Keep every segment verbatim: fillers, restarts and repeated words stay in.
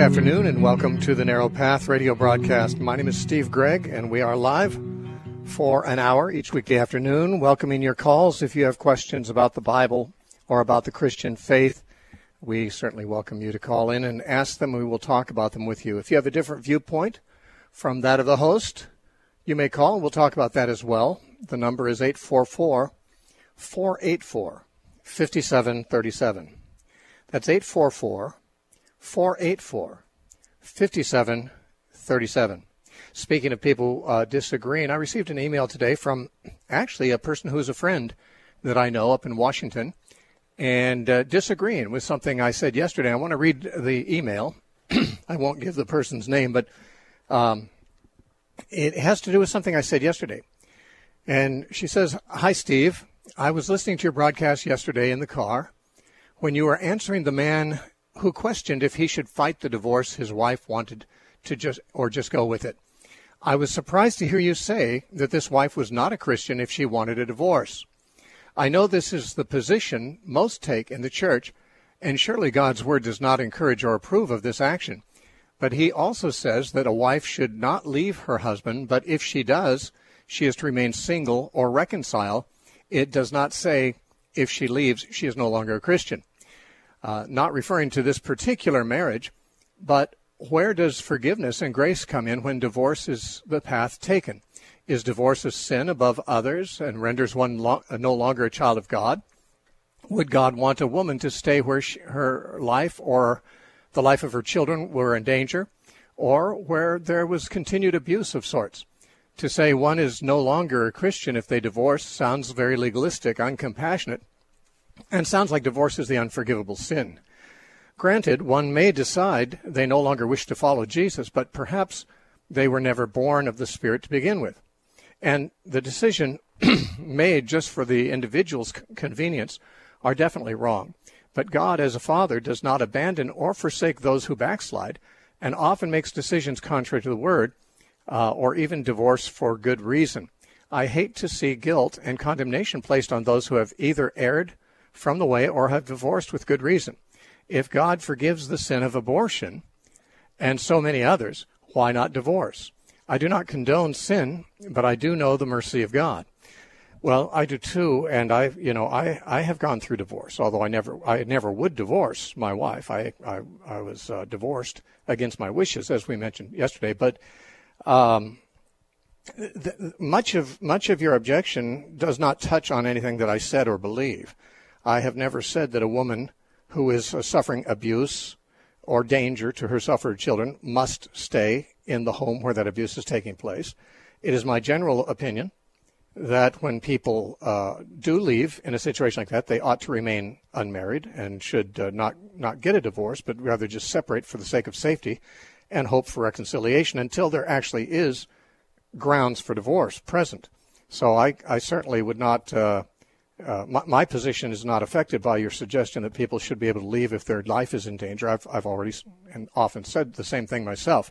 afternoon and welcome to the Narrow Path radio broadcast. My name is Steve Gregg and we are live for an hour each weekday afternoon, welcoming your calls. If you have questions about the Bible or about the Christian faith, we certainly welcome you to call in and ask them. We will talk about them with you. If you have a different viewpoint from that of the host, you may call and we'll talk about that as well. The number is eight four four, four eight four, five seven three seven. That's eight four four, four eight four, five seven three seven. Speaking of people uh, disagreeing, I received an email today from actually a person who is a friend that I know up in Washington and uh, disagreeing with something I said yesterday. I want to read the email. I won't give the person's name, but um, it has to do with something I said yesterday. And she says, "Hi, Steve. I was listening to your broadcast yesterday in the car when you were answering the man who questioned if he should fight the divorce his wife wanted to just or just go with it. I was surprised to hear you say that this wife was not a Christian if she wanted a divorce. I know this is the position most take in the church, and surely God's word does not encourage or approve of this action. But he also says that a wife should not leave her husband, but if she does, she is to remain single or reconcile. It does not say if she leaves, she is no longer a Christian." Uh, not referring to this particular marriage, but where does forgiveness and grace come in when divorce is the path taken? Is divorce a sin above others and renders one lo- no longer a child of God? Would God want a woman to stay where she, her life or the life of her children were in danger, or where there was continued abuse of sorts? To say one is no longer a Christian if they divorce sounds very legalistic, uncompassionate, and sounds like divorce is the unforgivable sin. Granted, one may decide they no longer wish to follow Jesus, but perhaps they were never born of the Spirit to begin with. And the decision made just for the individual's convenience are definitely wrong. But God, as a father, does not abandon or forsake those who backslide, and often makes decisions contrary to the word, uh, or even divorce for good reason. I hate to see guilt and condemnation placed on those who have either erred from the way or have divorced with good reason. If God forgives the sin of abortion and so many others, why not divorce? I do not condone sin, but I do know the mercy of God. Well, I do too, and I, you know, I, I have gone through divorce, although I never, I never would divorce my wife. I, I, I was uh, divorced against my wishes, as we mentioned yesterday. But um, th- much of much of your objection does not touch on anything that I said or believe. I have never said that a woman who is uh, suffering abuse or danger to herself or her children must stay in the home where that abuse is taking place. It is my general opinion that when people uh, do leave in a situation like that, they ought to remain unmarried and should uh, not, not get a divorce, but rather just separate for the sake of safety and hope for reconciliation until there actually is grounds for divorce present. So I, I certainly would not... Uh, Uh, my, my position is not affected by your suggestion that people should be able to leave if their life is in danger. I've, I've already and often said the same thing myself.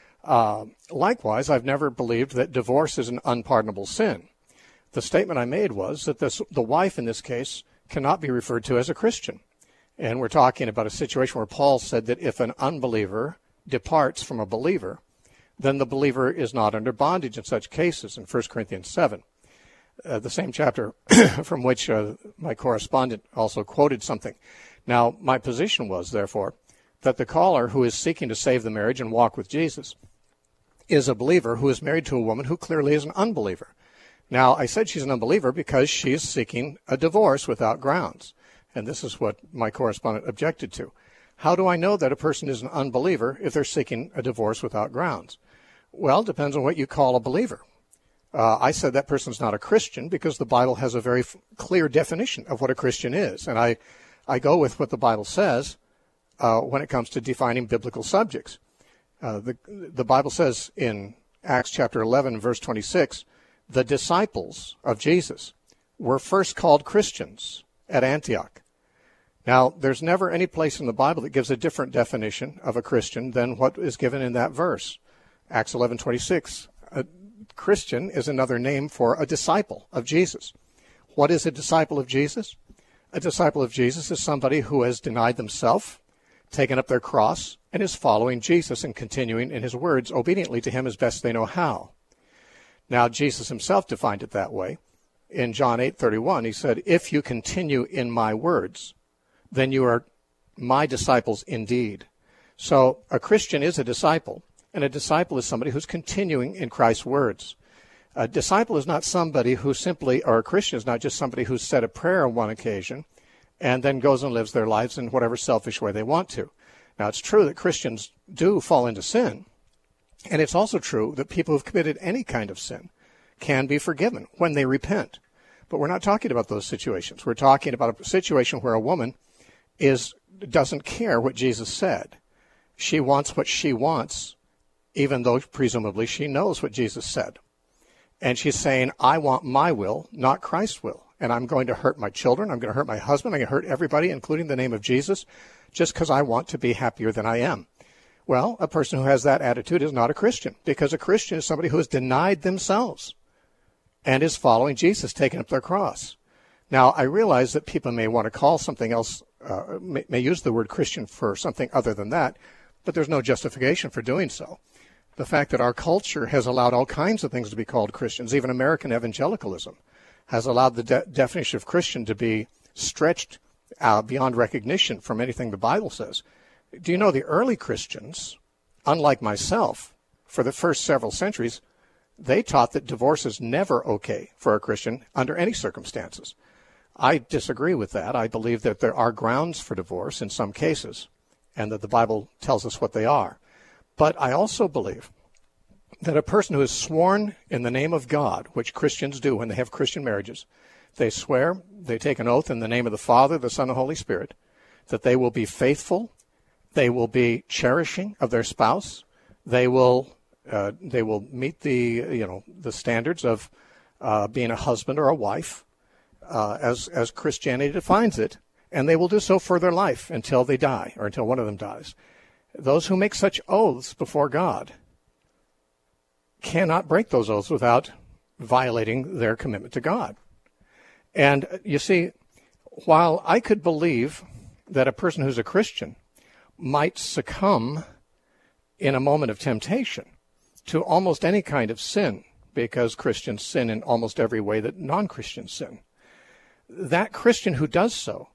Uh, likewise, I've never believed that divorce is an unpardonable sin. The statement I made was that this, the wife in this case cannot be referred to as a Christian. And we're talking about a situation where Paul said that if an unbeliever departs from a believer, then the believer is not under bondage in such cases in First Corinthians seven. Uh, the same chapter from which uh, my correspondent also quoted something. Now, my position was, therefore, that the caller who is seeking to save the marriage and walk with Jesus is a believer who is married to a woman who clearly is an unbeliever. Now, I said she's an unbeliever because she is seeking a divorce without grounds, and this is what my correspondent objected to. How do I know that a person is an unbeliever if they're seeking a divorce without grounds? Well, it depends on what you call a believer. Uh, I said that person's not a Christian because the Bible has a very f- clear definition of what a Christian is. And I, I go with what the Bible says uh, when it comes to defining biblical subjects. Uh, the, the Bible says in Acts chapter eleven, verse twenty-six, the disciples of Jesus were first called Christians at Antioch. Now, there's never any place in the Bible that gives a different definition of a Christian than what is given in that verse. Acts eleven twenty-six, a Christian is another name for a disciple of Jesus. What is a disciple of Jesus? A disciple of Jesus is somebody who has denied themselves, taken up their cross, and is following Jesus and continuing in his words obediently to him as best they know how. Now, Jesus himself defined it that way. In John eight thirty-one, he said, if you continue in my words, then you are my disciples indeed. So a Christian is a disciple, and a disciple is somebody who's continuing in Christ's words. A disciple is not somebody who simply, or a Christian is not just somebody who's said a prayer on one occasion and then goes and lives their lives in whatever selfish way they want to. Now, it's true that Christians do fall into sin, and it's also true that people who've committed any kind of sin can be forgiven when they repent. But we're not talking about those situations. We're talking about a situation where a woman is doesn't care what Jesus said. She wants what she wants, even though presumably she knows what Jesus said. And she's saying, I want my will, not Christ's will. And I'm going to hurt my children. I'm going to hurt my husband. I'm going to hurt everybody, including the name of Jesus, just because I want to be happier than I am. Well, a person who has that attitude is not a Christian, because a Christian is somebody who has denied themselves and is following Jesus, taking up their cross. Now, I realize that people may want to call something else, uh, may, may use the word Christian for something other than that, but there's no justification for doing so. The fact that our culture has allowed all kinds of things to be called Christians, even American evangelicalism, has allowed the de- definition of Christian to be stretched uh, beyond recognition from anything the Bible says. Do you know the early Christians, unlike myself, for the first several centuries, they taught that divorce is never okay for a Christian under any circumstances. I disagree with that. I believe that there are grounds for divorce in some cases, and that the Bible tells us what they are. But I also believe that a person who has sworn in the name of God, which Christians do when they have Christian marriages, they swear, they take an oath in the name of the Father, the Son, and Holy Spirit, that they will be faithful, they will be cherishing of their spouse, they will uh, they will meet the you know the standards of uh, being a husband or a wife, uh, as as Christianity defines it, and they will do so for their life until they die or until one of them dies. Those who make such oaths before God cannot break those oaths without violating their commitment to God. And you see, while I could believe that a person who's a Christian might succumb in a moment of temptation to almost any kind of sin, because Christians sin in almost every way that non-Christians sin, that Christian who does so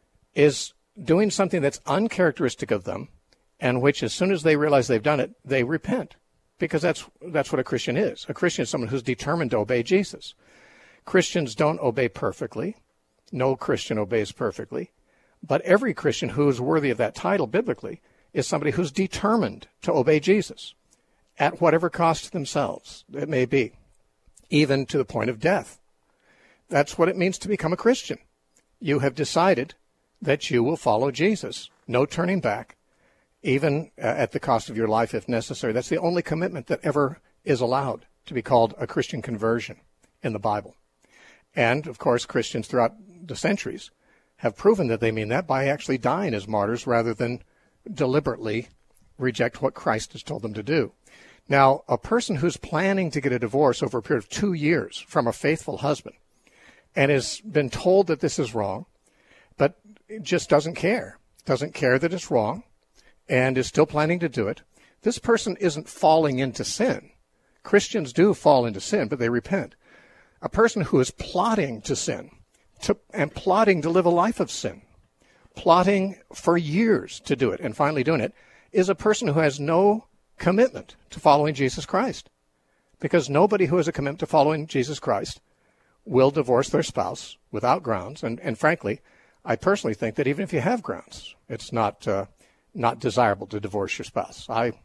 is doing something that's uncharacteristic of them, and which, as soon as they realize they've done it, they repent, because that's that's what a Christian is. A Christian is someone who's determined to obey Jesus. Christians don't obey perfectly. No Christian obeys perfectly. But every Christian who is worthy of that title biblically is somebody who's determined to obey Jesus at whatever cost to themselves it may be, even to the point of death. That's what it means to become a Christian. You have decided that you will follow Jesus. No turning back, even uh, at the cost of your life if necessary. That's the only commitment that ever is allowed to be called a Christian conversion in the Bible. And, of course, Christians throughout the centuries have proven that they mean that by actually dying as martyrs rather than deliberately reject what Christ has told them to do. Now, a person who's planning to get a divorce over a period of two years from a faithful husband and has been told that this is wrong, but just doesn't care, doesn't care that it's wrong, and is still planning to do it, this person isn't falling into sin. Christians do fall into sin, but they repent. A person who is plotting to sin to, and plotting to live a life of sin, plotting for years to do it and finally doing it, is a person who has no commitment to following Jesus Christ. Because nobody who has a commitment to following Jesus Christ will divorce their spouse without grounds. And, and frankly, I personally think that even if you have grounds, it's not uh, not desirable to divorce your spouse. I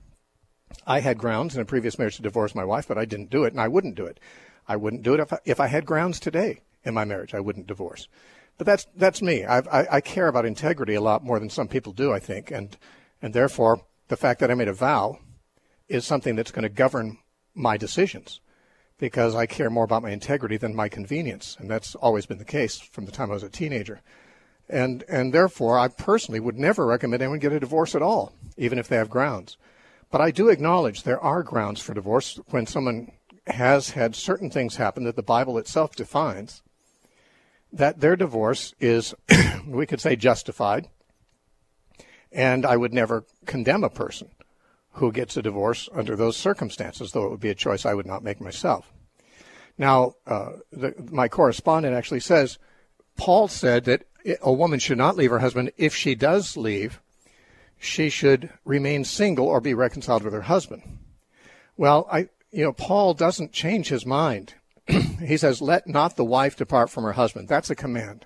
I had grounds in a previous marriage to divorce my wife, but I didn't do it, and I wouldn't do it. I wouldn't do it if I, if I had grounds today in my marriage. I wouldn't divorce. But that's that's me. I've, I I care about integrity a lot more than some people do, I think, and and therefore the fact that I made a vow is something that's going to govern my decisions, because I care more about my integrity than my convenience, and that's always been the case from the time I was a teenager. And and therefore, I personally would never recommend anyone get a divorce at all, even if they have grounds. But I do acknowledge there are grounds for divorce when someone has had certain things happen that the Bible itself defines, that their divorce is, we could say, justified, And I would never condemn a person who gets a divorce under those circumstances, though it would be a choice I would not make myself. Now, uh, the, my correspondent actually says, Paul said that a woman should not leave her husband. If she does leave, she should remain single or be reconciled with her husband. Well, I, you know, Paul doesn't change his mind. He says, let not the wife depart from her husband. That's a command.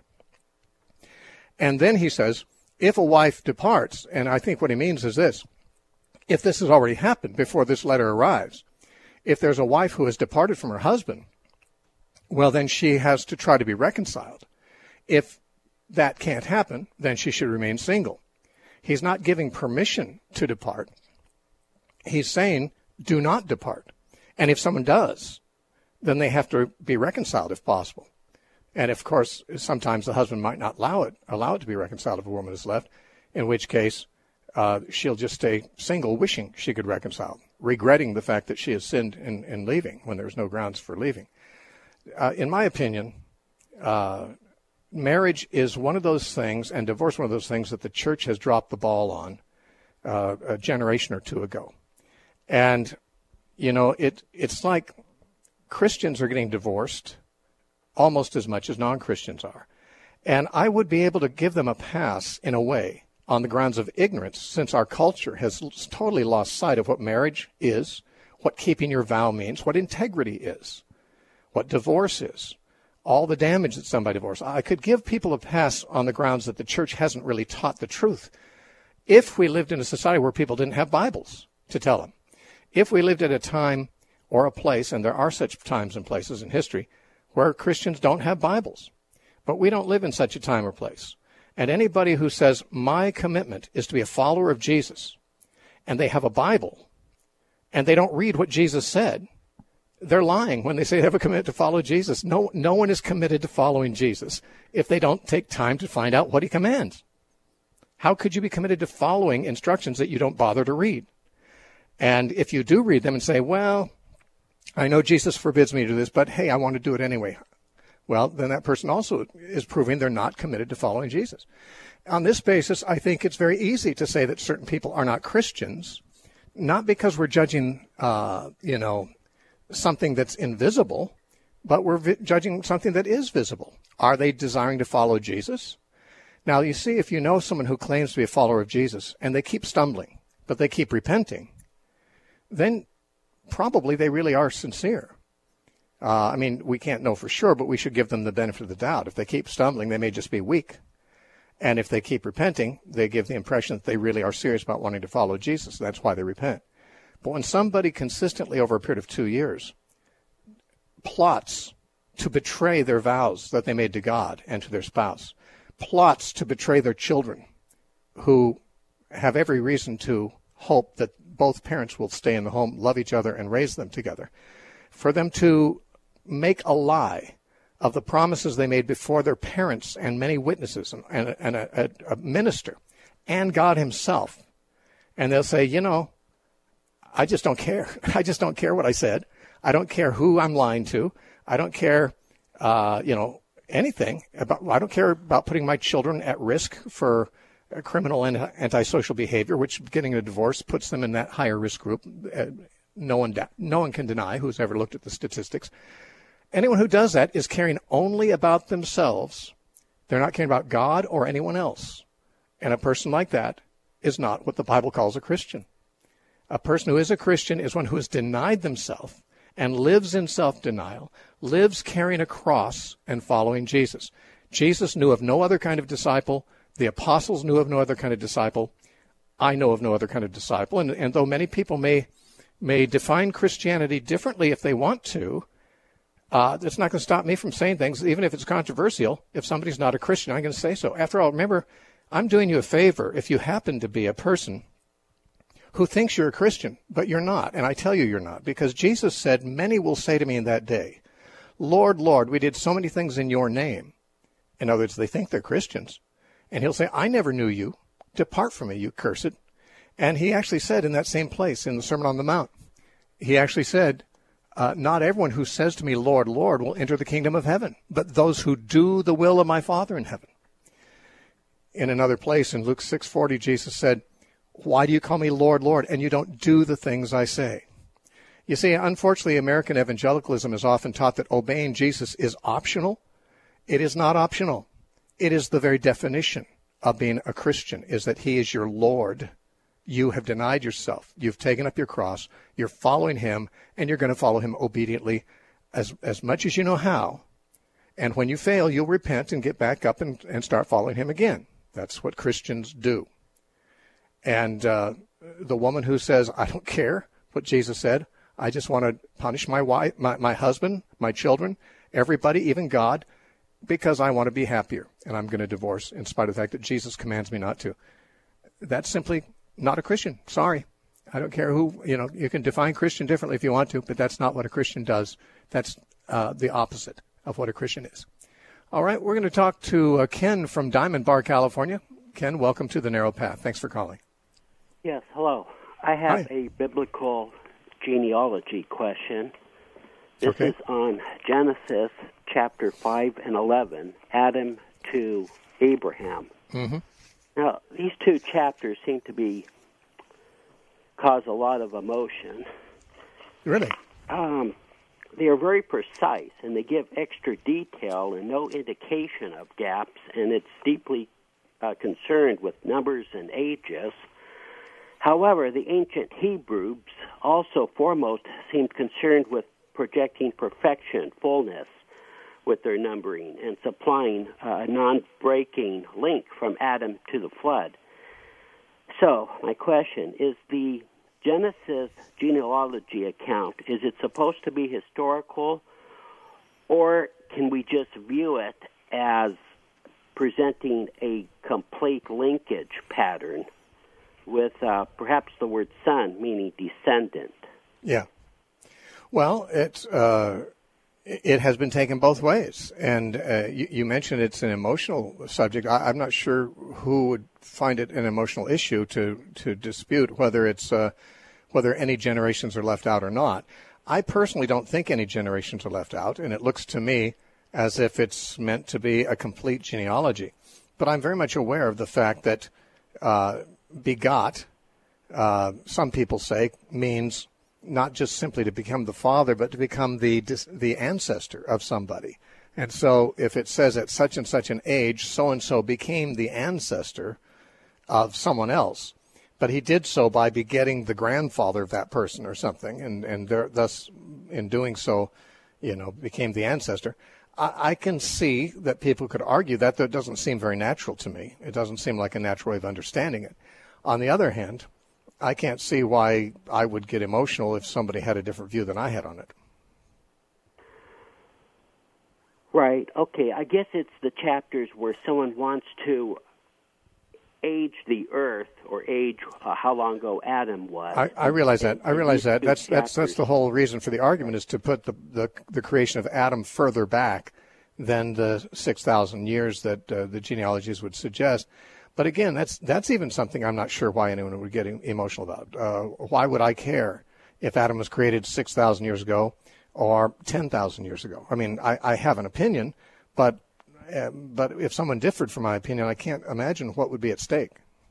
And then he says, if a wife departs, and I think what he means is this, if this has already happened before this letter arrives, if there's a wife who has departed from her husband, well, then she has to try to be reconciled. If that can't happen, then she should remain single. He's not giving permission to depart. He's saying, do not depart. And if someone does, then they have to be reconciled if possible. And of course, sometimes the husband might not allow it, allow it to be reconciled if a woman is left, in which case uh, she'll just stay single, wishing she could reconcile, regretting the fact that she has sinned in, in leaving when there's no grounds for leaving. Uh, in my opinion, uh, marriage is one of those things, and divorce one of those things, that the church has dropped the ball on uh, a generation or two ago. And, you know, it it's like Christians are getting divorced almost as much as non-Christians are. And I would be able to give them a pass, in a way, on the grounds of ignorance, since our culture has totally lost sight of what marriage is, what keeping your vow means, what integrity is, what divorce is, all the damage that somebody divorced. I could give people a pass on the grounds that the church hasn't really taught the truth. If we lived in a society where people didn't have Bibles to tell them, if we lived at a time or a place, and there are such times and places in history, where Christians don't have Bibles. But we don't live in such a time or place. And anybody who says, my commitment is to be a follower of Jesus, and they have a Bible, and they don't read what Jesus said, they're lying when they say they have a commitment to follow Jesus. No, no one is committed to following Jesus if they don't take time to find out what he commands. How could you be committed to following instructions that you don't bother to read? And if you do read them and say, well, I know Jesus forbids me to do this, but hey, I want to do it anyway. Well, then that person also is proving they're not committed to following Jesus. On this basis, I think it's very easy to say that certain people are not Christians, not because we're judging, uh, you know, something that's invisible, but we're vi- judging something that is visible. Are they desiring to follow Jesus? Now, you see, if you know someone who claims to be a follower of Jesus and they keep stumbling, but they keep repenting, then probably they really are sincere. Uh, I mean, we can't know for sure, but we should give them the benefit of the doubt. If they keep stumbling, they may just be weak. And if they keep repenting, they give the impression that they really are serious about wanting to follow Jesus. That's why they repent. But when somebody consistently over a period of two years plots to betray their vows that they made to God and to their spouse, plots to betray their children who have every reason to hope that both parents will stay in the home, love each other, and raise them together, for them to make a lie of the promises they made before their parents and many witnesses and, and, and a, a, a minister and God himself. And they'll say, you know, I just don't care. I just don't care what I said. I don't care who I'm lying to. I don't care, uh, you know, anything about, I don't care about putting my children at risk for criminal and antisocial behavior, which getting a divorce puts them in that higher risk group. Uh, no one, no one can deny, who's ever looked at the statistics. Anyone who does that is caring only about themselves. They're not caring about God or anyone else. And a person like that is not what the Bible calls a Christian. A person who is a Christian is one who has denied themselves and lives in self-denial, lives carrying a cross and following Jesus. Jesus knew of no other kind of disciple. The apostles knew of no other kind of disciple. I know of no other kind of disciple. And, and though many people may may define Christianity differently if they want to, uh, it's not going to stop me from saying things, even if it's controversial. If somebody's not a Christian, I'm going to say so. After all, remember, I'm doing you a favor if you happen to be a person who thinks you're a Christian, but you're not. And I tell you you're not, because Jesus said, many will say to me in that day, Lord, Lord, we did so many things in your name. In other words, they think they're Christians. And he'll say, I never knew you. Depart from me, you cursed. And he actually said in that same place in the Sermon on the Mount, he actually said, uh, not everyone who says to me, Lord, Lord, will enter the kingdom of heaven, but those who do the will of my Father in heaven. in another place in Luke six forty, Jesus said, "Why do you call me Lord, Lord, and you don't do the things I say?" You see, unfortunately, American evangelicalism is often taught that obeying Jesus is optional. It is not optional. It is the very definition of being a Christian, is that he is your Lord. You have denied yourself. You've taken up your cross. You're following him, and you're going to follow him obediently as, as much as you know how. And when you fail, you'll repent and get back up and, and start following him again. That's what Christians do. And uh, the woman who says, "I don't care what Jesus said. I just want to punish my wife, my, my husband, my children, everybody, even God, because I want to be happier, and I'm going to divorce in spite of the fact that Jesus commands me not to." That's simply not a Christian. Sorry. I don't care who, you know, you can define Christian differently if you want to, but that's not what a Christian does. That's uh, the opposite of what a Christian is. All right, we're going to talk to uh, Ken from Diamond Bar, California. Ken, welcome to The Narrow Path. Thanks for calling. Yes, hello. I have Hi. a biblical genealogy question. This Okay. is on Genesis chapter five and eleven, Adam to Abraham. Mm-hmm. Now, these two chapters seem to be cause a lot of emotion. Really? Um, they are very precise, and they give extra detail and no indication of gaps, and it's deeply uh, concerned with numbers and ages. However, the ancient Hebrews also foremost seemed concerned with projecting perfection, fullness, with their numbering and supplying a non-breaking link from Adam to the flood. So, my question is, the Genesis genealogy account, is it supposed to be historical, or can we just view it as presenting a complete linkage pattern with uh, perhaps the word son meaning descendant? Yeah. Well, it's uh, it has been taken both ways, and uh, you, you mentioned it's an emotional subject. I, I'm not sure who would find it an emotional issue to to dispute whether it's uh, whether any generations are left out or not. I personally don't think any generations are left out, and it looks to me as if it's meant to be a complete genealogy. But I'm very much aware of the fact that uh, begot, uh, some people say, means not just simply to become the father, but to become the the ancestor of somebody. And so if it says at such and such an age, so-and-so became the ancestor of someone else, but he did so by begetting the grandfather of that person or something, and, and there, thus, in doing so, you know, became the ancestor, I, I can see that people could argue that. That doesn't seem very natural to me. It doesn't seem like a natural way of understanding it. On the other hand, I can't see why I would get emotional if somebody had a different view than I had on it. Right. Okay. I guess it's the chapters where someone wants to age the earth or age uh, how long ago Adam was. I, I realize that. I realize that. That's chapters. that's that's the whole reason for the argument, is to put the the, the creation of Adam further back than the six thousand years that uh, the genealogies would suggest. But again, that's that's even something I'm not sure why anyone would get emotional about. Uh, why would I care if Adam was created six thousand years ago or ten thousand years ago? I mean, I, I have an opinion, but uh, but if someone differed from my opinion, I can't imagine what would be at stake.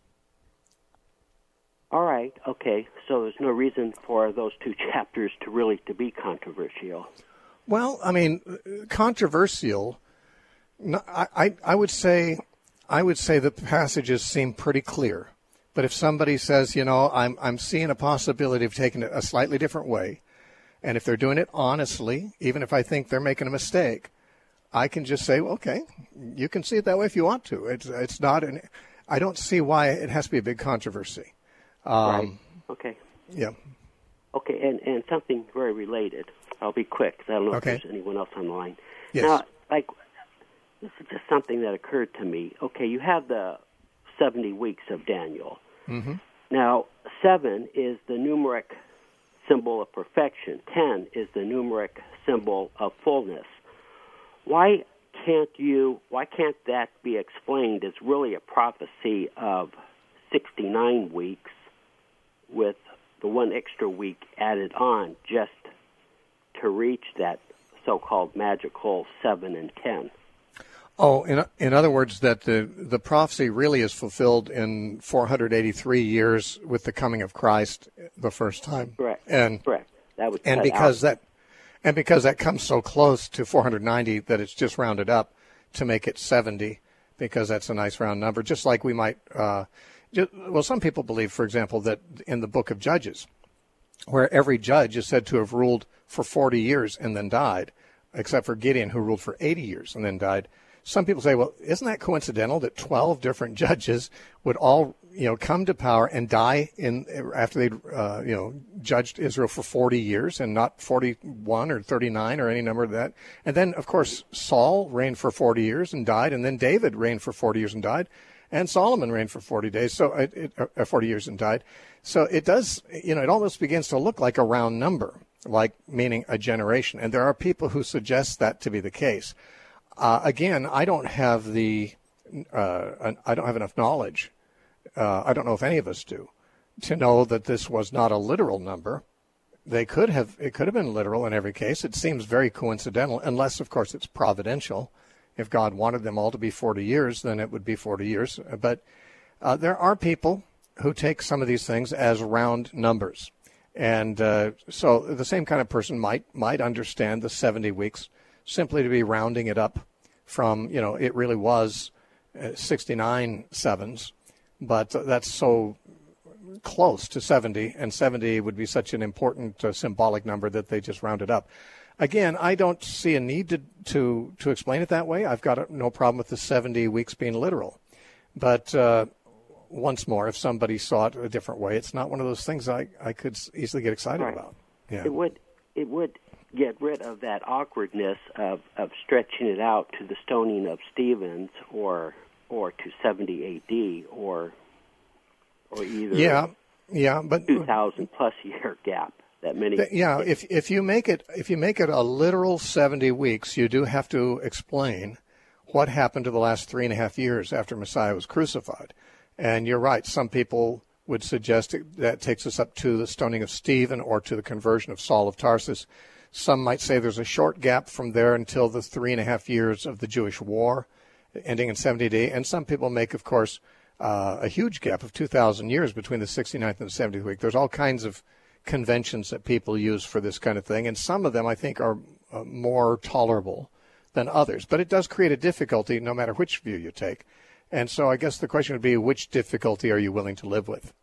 All right. Okay. So there's no reason for those two chapters to really to be controversial. Well, I mean, controversial. No, I, I I would say. I would say the passages seem pretty clear. But if somebody says, you know, I'm I'm seeing a possibility of taking it a slightly different way, and if they're doing it honestly, even if I think they're making a mistake, I can just say, well, okay, you can see it that way if you want to. It's it's not an. I don't see why it has to be a big controversy. Um, right. Okay. Yeah. Okay, and, and something very related. I'll be quick, because I don't know Okay. if there's anyone else on the line. Yes. Now, like, this is just something that occurred to me. Okay, you have the seventy weeks of Daniel. Mm-hmm. Now, seven is the numeric symbol of perfection. Ten is the numeric symbol of fullness. Why can't you? Why can't that be explained as really a prophecy of sixty-nine weeks with the one extra week added on just to reach that so-called magical seven and ten? Oh, in in other words, that the, the prophecy really is fulfilled in four hundred eighty-three years with the coming of Christ the first time. Correct. And, Correct. That was and because out. that and because that comes so close to four hundred ninety that it's just rounded up to make it seventy, because that's a nice round number. Just like we might, uh, just, well, some people believe, for example, that in the book of Judges, where every judge is said to have ruled for forty years and then died, except for Gideon, who ruled for eighty years and then died. Some people say, well, isn't that coincidental that twelve different judges would all, you know, come to power and die in after they'd, uh, you know, judged Israel for forty years and not forty-one or thirty-nine or any number of that. And then, of course, Saul reigned for forty years and died, and then David reigned for forty years and died, and Solomon reigned for forty days, so it, it, uh, forty years and died. So it does, you know, it almost begins to look like a round number, like meaning a generation. And there are people who suggest that to be the case. Uh, again, I don't have the, uh, I don't have enough knowledge. Uh, I don't know if any of us do, to know that this was not a literal number. They could have, it could have been literal in every case. It seems very coincidental, unless, of course, it's providential. If God wanted them all to be forty years, then it would be forty years. But uh, there are people who take some of these things as round numbers. And uh, so the same kind of person might might understand the seventy weeks simply to be rounding it up from, you know, it really was uh, sixty-nine sevens, but that's so close to seventy, and seventy would be such an important uh, symbolic number that they just rounded up. Again, I don't see a need to, to, to explain it that way. I've got a, no problem with the seventy weeks being literal. But uh, once more, if somebody saw it a different way, it's not one of those things I, I could easily get excited right. about. Yeah. It would it would get rid of that awkwardness of, of stretching it out to the stoning of Stephen or or to seventy A D or or either yeah, yeah, but two thousand plus year gap that many. Yeah, if if you make it if you make it a literal seventy weeks, you do have to explain what happened to the last three and a half years after Messiah was crucified. And you're right. Some people would suggest that takes us up to the stoning of Stephen or to the conversion of Saul of Tarsus. Some might say there's a short gap from there until the three and a half years of the Jewish war, ending in seventy A D. And some people make, of course, uh, a huge gap of two thousand years between the sixty-ninth and the seventieth week. There's all kinds of conventions that people use for this kind of thing, and some of them, I think, are uh, more tolerable than others. But it does create a difficulty no matter which view you take. And so I guess the question would be, which difficulty are you willing to live with?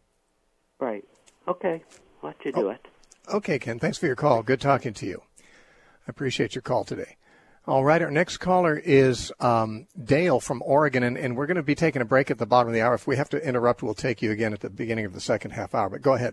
Right. Okay. I'll let you do oh, it. Okay, Ken. Thanks for your call. Good talking to you. I appreciate your call today. All right. Our next caller is um, Dale from Oregon, and, and we're going to be taking a break at the bottom of the hour. If we have to interrupt, we'll take you again at the beginning of the second half hour. But go ahead.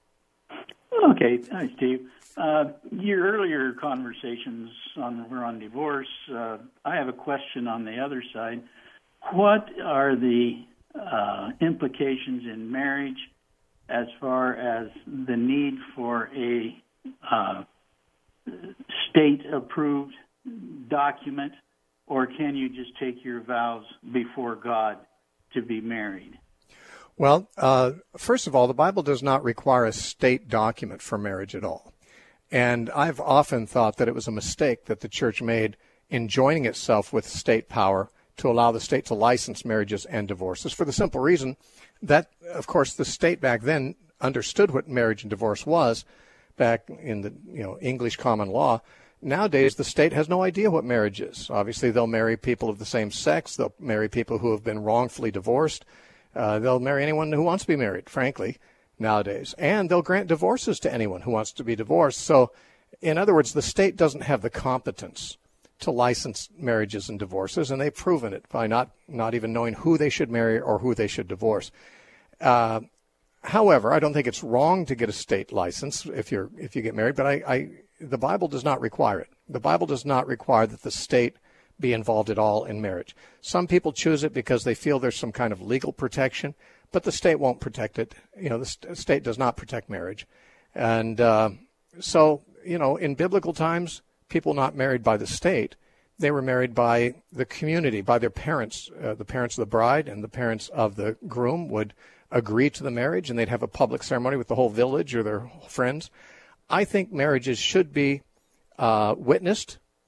Okay. Hi, Steve. Uh, your earlier conversations on were on divorce. Uh, I have a question on the other side. What are the uh, implications in marriage as far as the need for a uh, state-approved document, or can you just take your vows before God to be married? Well, uh, first of all, the Bible does not require a state document for marriage at all. And I've often thought that it was a mistake that the church made in joining itself with state power to allow the state to license marriages and divorces, for the simple reason that, of course, the state back then understood what marriage and divorce was back in the you know English common law. Nowadays, the state has no idea what marriage is. Obviously, they'll marry people of the same sex. They'll marry people who have been wrongfully divorced. Uh, they'll marry anyone who wants to be married, frankly, nowadays. And they'll grant divorces to anyone who wants to be divorced. So, in other words, the state doesn't have the competence to license marriages and divorces, and they've proven it by not, not even knowing who they should marry or who they should divorce. Uh, however, I don't think it's wrong to get a state license if you're if you get married, but I, I the Bible does not require it. The Bible does not require that the state be involved at all in marriage. Some people choose it because they feel there's some kind of legal protection, but the state won't protect it. You know, the st- state does not protect marriage. And uh, so, you know, in biblical times, people not married by the state, they were married by the community, by their parents. Uh, the parents of the bride and the parents of the groom would agree to the marriage, and they'd have a public ceremony with the whole village or their friends. I think marriages should be uh, witnessed,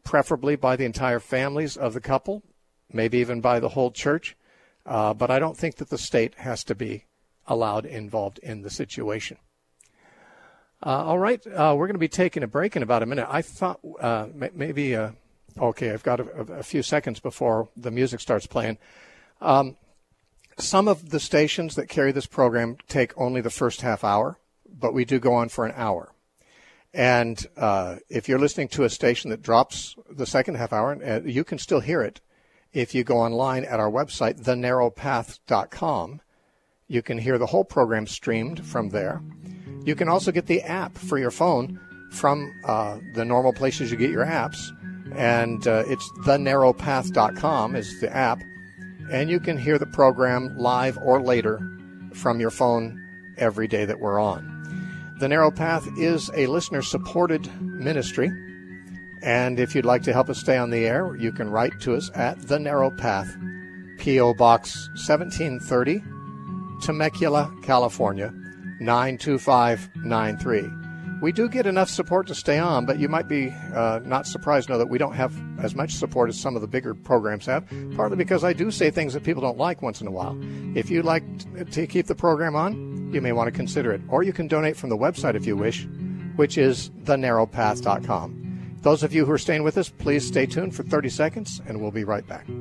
preferably by the entire families of the couple, maybe even by the whole church. Uh, but I don't think that the state has to be allowed involved in the situation. Uh, all right, uh, we're going to be taking a break in about a minute. I thought uh, maybe, uh, okay, I've got a, a few seconds before the music starts playing. Um, some of the stations that carry this program take only the first half hour, but we do go on for an hour. And uh, if you're listening to a station that drops the second half hour, uh, you can still hear it if you go online at our website, the narrow path dot com. You can hear the whole program streamed from there. You can also get the app for your phone from uh, the normal places you get your apps. And uh, it's the narrow path dot com is the app. And you can hear the program live or later from your phone every day that we're on. The Narrow Path is a listener-supported ministry. And if you'd like to help us stay on the air, you can write to us at The Narrow Path, P O. Box seventeen thirty, Temecula, California, nine two five nine three. We do get enough support to stay on, but you might be uh, not surprised to know that we don't have as much support as some of the bigger programs have, partly because I do say things that people don't like once in a while. If you'd like to keep the program on, you may want to consider it. Or you can donate from the website if you wish, which is the narrow path dot com. Those of you who are staying with us, please stay tuned for thirty seconds, and we'll be right back.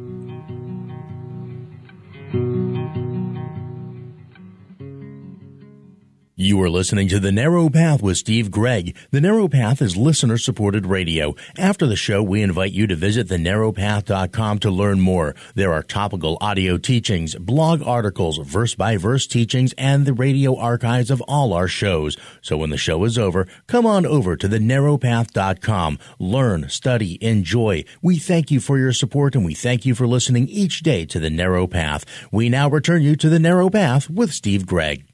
You are listening to The Narrow Path with Steve Gregg. The Narrow Path is listener-supported radio. After the show, we invite you to visit the narrow path dot com to learn more. There are topical audio teachings, blog articles, verse-by-verse teachings, and the radio archives of all our shows. So when the show is over, come on over to the narrow path dot com. Learn, study, enjoy. We thank you for your support, and we thank you for listening each day to The Narrow Path. We now return you to The Narrow Path with Steve Gregg.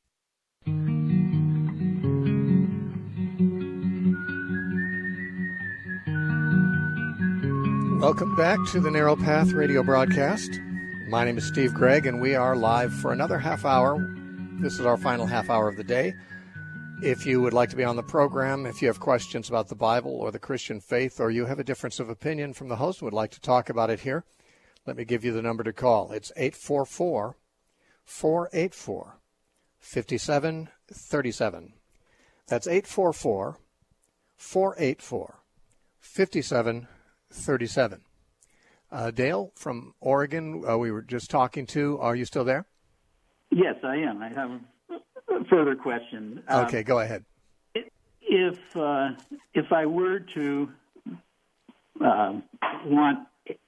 Welcome back to the Narrow Path radio broadcast. My name is Steve Gregg, and we are live for another half hour. This is our final half hour of the day. If you would like to be on the program, if you have questions about the Bible or the Christian faith, or you have a difference of opinion from the host and would like to talk about it here, let me give you the number to call. It's eight four four, four eight four, five seven three seven. That's eight four four, four eight four, five seven three seven. Uh, Dale from Oregon, uh, we were just talking to. Are you still there? Yes, I am. I have a further question. Okay, um, go ahead. If uh, if I were to uh, want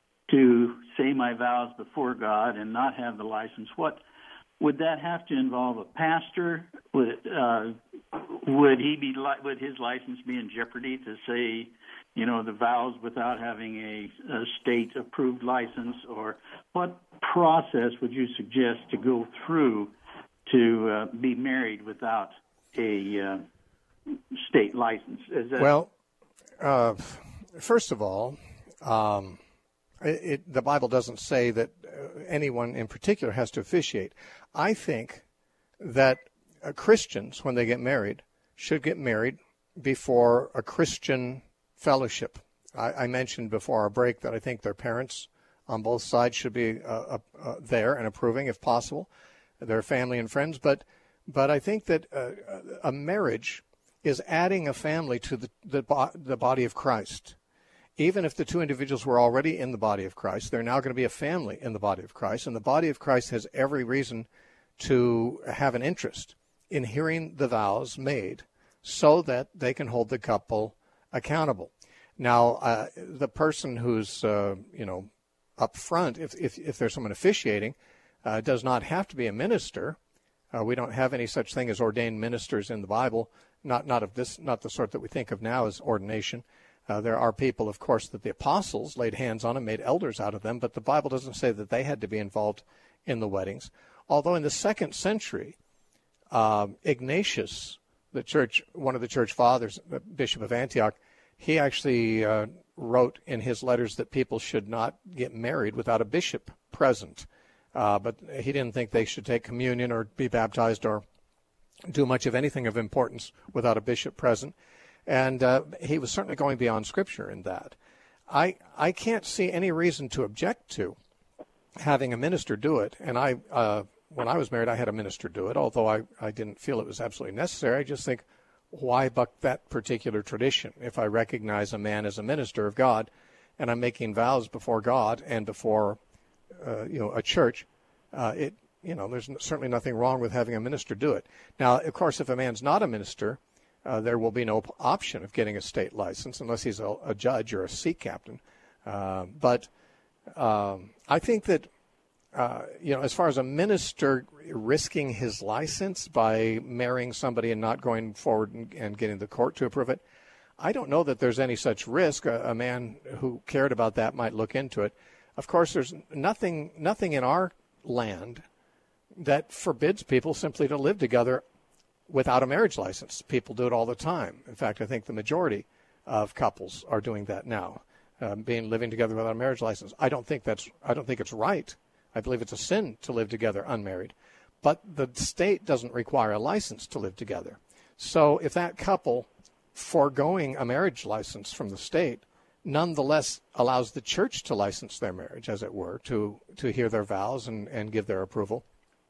to say my vows before God and not have the license, what would that have to involve? A pastor? Would it, uh, would he be li- would his license be in jeopardy to say, you know, the vows without having a, a state-approved license? Or what process would you suggest to go through to uh, be married without a uh, state license? Is that... Well, uh, first of all, um, it, it, the Bible doesn't say that uh, anyone in particular has to officiate. I think that uh, Christians, when they get married, should get married before a Christian fellowship. I, I mentioned before our break that I think their parents on both sides should be uh, uh, uh, there and approving if possible, their family and friends. But but I think that uh, a marriage is adding a family to the the, bo- the body of Christ. Even if the two individuals were already in the body of Christ, they're now going to be a family in the body of Christ. And the body of Christ has every reason to have an interest in hearing the vows made so that they can hold the couple accountable. Now, uh, the person who's, uh, you know, up front, if, if, if there's someone officiating, uh, does not have to be a minister. Uh, we don't have any such thing as ordained ministers in the Bible, not not of this, not the sort that we think of now as ordination. Uh, there are people, of course, that the apostles laid hands on and made elders out of them, but the Bible doesn't say that they had to be involved in the weddings. Although in the second century, uh, Ignatius, the church, one of the church fathers, the Bishop of Antioch, he actually uh, wrote in his letters that people should not get married without a bishop present. Uh, but he didn't think they should take communion or be baptized or do much of anything of importance without a bishop present. And uh, he was certainly going beyond Scripture in that. I I can't see any reason to object to having a minister do it. And I, uh, when I was married, I had a minister do it, although I, I didn't feel it was absolutely necessary. I just think, why buck that particular tradition? If I recognize a man as a minister of God, and I'm making vows before God and before, uh, you know, a church, uh, it, you know, there's certainly nothing wrong with having a minister do it. Now, of course, if a man's not a minister, uh, there will be no option of getting a state license unless he's a, a judge or a sea captain. Uh, but um, I think that, uh, you know, as far as a minister risking his license by marrying somebody and not going forward and, and getting the court to approve it, I don't know that there's any such risk. A, a man who cared about that might look into it. Of course, there's nothing nothing in our land that forbids people simply to live together without a marriage license. People do it all the time. In fact, I think the majority of couples are doing that now, uh, being living together without a marriage license. I don't think that's I don't think it's right. I believe it's a sin to live together unmarried. But the state doesn't require a license to live together. So if that couple, foregoing a marriage license from the state, nonetheless allows the church to license their marriage, as it were, to, to hear their vows and, and give their approval,